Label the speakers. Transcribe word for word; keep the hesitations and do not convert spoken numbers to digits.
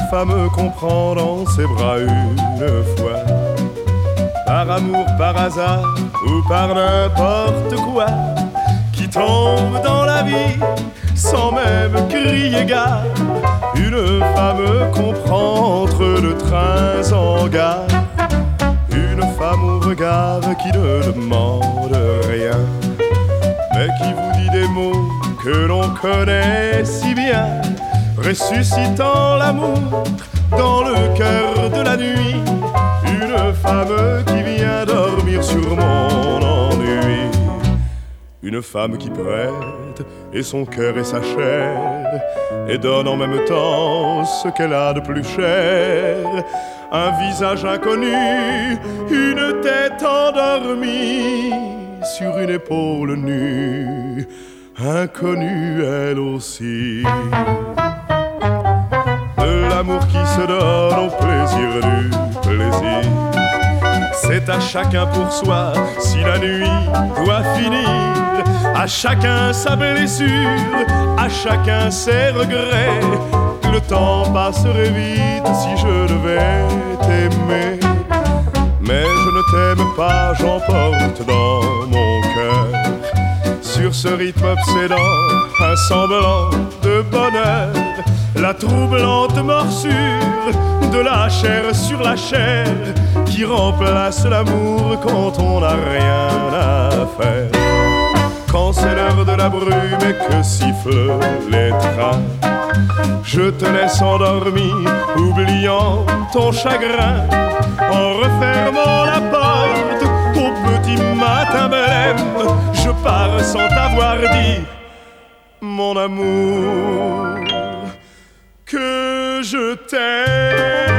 Speaker 1: femme qu'on prend dans ses bras une fois, par amour, par hasard ou par n'importe quoi, qui tombe dans la vie sans même crier gare. Une femme qu'on prend entre deux trains en gare, une femme au regard qui ne demande rien, mais qui vous dit des mots que l'on connaît si bien, ressuscitant l'amour dans le cœur de la nuit. Une femme qui vient dormir sur mon ennui, une femme qui prête et son cœur et sa chair, et donne en même temps ce qu'elle a de plus cher. Un visage inconnu, une tête endormie sur une épaule nue, inconnue elle aussi. De l'amour qui se donne au plaisir du plaisir, c'est à chacun pour soi si la nuit doit finir. À chacun sa blessure, à chacun ses regrets. Le temps passerait vite si je devais t'aimer, mais je ne t'aime pas, j'emporte dans mon cœur, sur ce rythme obsédant, un semblant de bonheur, la troublante morsure de la chair sur la chair, qui remplace l'amour quand on n'a rien à faire. Quand c'est l'heure de la brume et que sifflent les trains, je te laisse endormi, oubliant ton chagrin, en refermant la porte au petit matin blême. Je pars sans t'avoir dit, mon amour, que je t'aime.